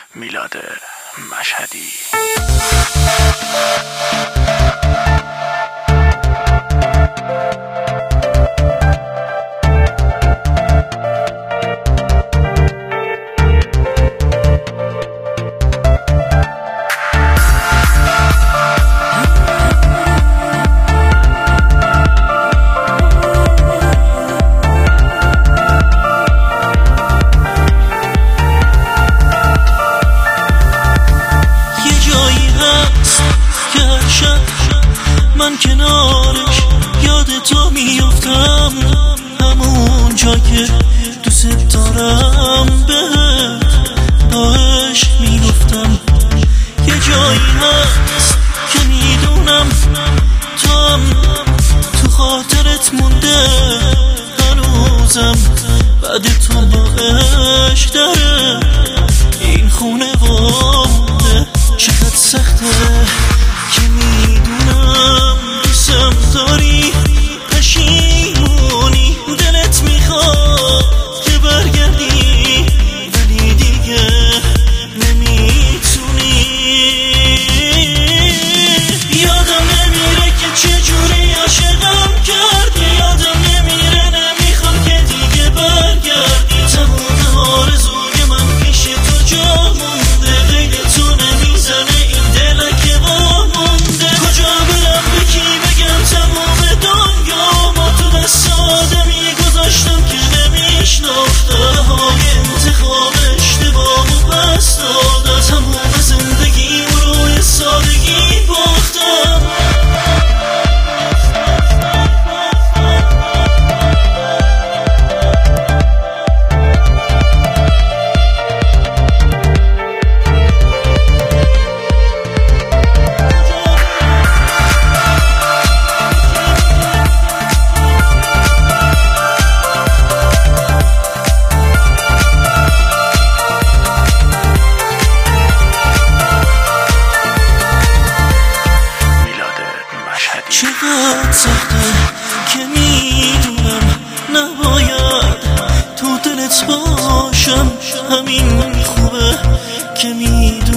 میلاد مشهدی. من کنارش یاد تو میفتم، همون جا که دوست دارم بهت با عشق میگفتم. یه جایی هست که میدونم تو هم تو خاطرت مونده هنوزم، بعد تو با عشق داره این خونه وامده. چقدر سخته که میدونم دوستم داری، پشیمونی دلت میخواد که برگردی ولی دیگه نمیتونی. یادم نمیره که چجوری عاشقم کردی، یادم نمیره نمیخوام که دیگه برگردی. تمام آرزوی من پیش تو جا مونده، غیر تو نمیزنه این دلک وامونده. کجا برم به کی بگم تمام دنیا ما تو دست آدمی گذاشتم که نمیشناختم. های انتخاب اشتباه و بس داده، تمام زندگی روی سادگی باختم. چقدر سخته که میدونم نباید تو دلت باشم، همین خوبه که میدونم